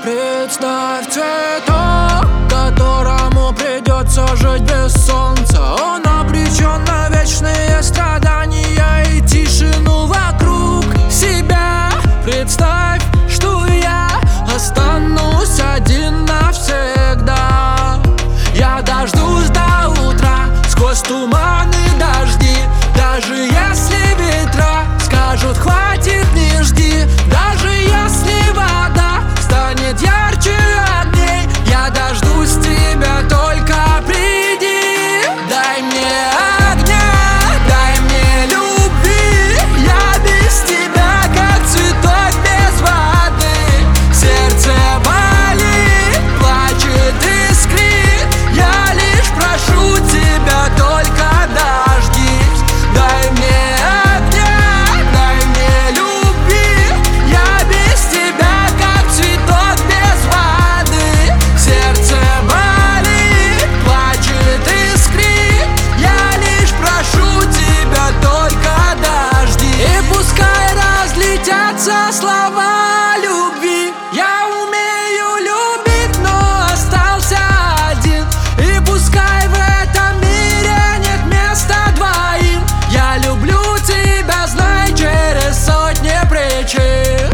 Представь цветок, которому придется жить без солнца. Он обречен на вечные страдания и тишину вокруг себя. Представь, что я останусь один навсегда. Я дождусь до утра сквозь туман и дожди. Даже если ветра скажут хватит, не жди. Даже если вода станет ярче огней, я дождусь тебя, только приди. Дай мне огня, дай мне любви. Я без тебя как цветок без воды. Сердце болит, плачет, искрит. Я лишь прошу тебя, только дождись. Дай мне огня, дай мне любви. Я без тебя как цветок без воды. Сердце болит, плачет, искрит. Я лишь прошу тебя, только дождись. И пускай разлетятся слова любви. Я умею любить, но остался один. И пускай в этом мире нет места двоим. Я люблю тебя, знай, через сотни причин.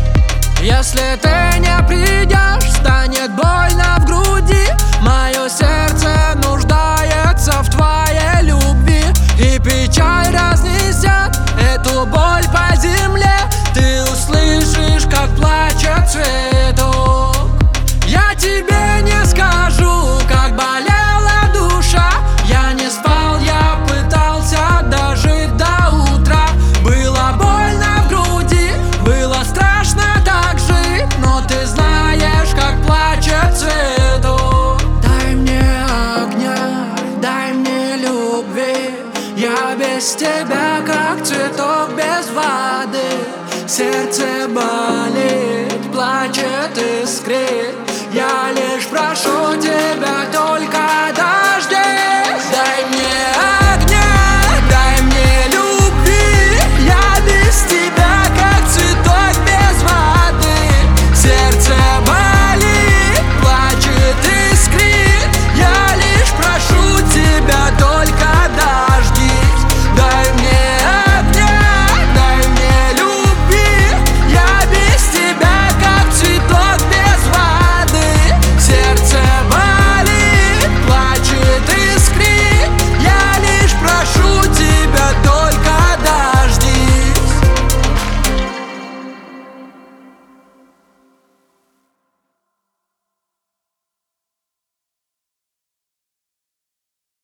Если ты не придешь, станет больно в груди. Мое сердце нуждается в твоей любви. И печаль разнесет эту боль по земле. Ты услышишь, как плачет цветок. Я тебе не скажу, как болела душа. Я не спал, я пытался дожить до утра. Было больно в груди, было страшно так жить. Но ты знаешь, как плачет цветок. Дай мне огня, дай мне любви. Я без тебя как цветок без воды. Сердце болит, плачет, искрит. Я лишь прошу тебя, только дождись.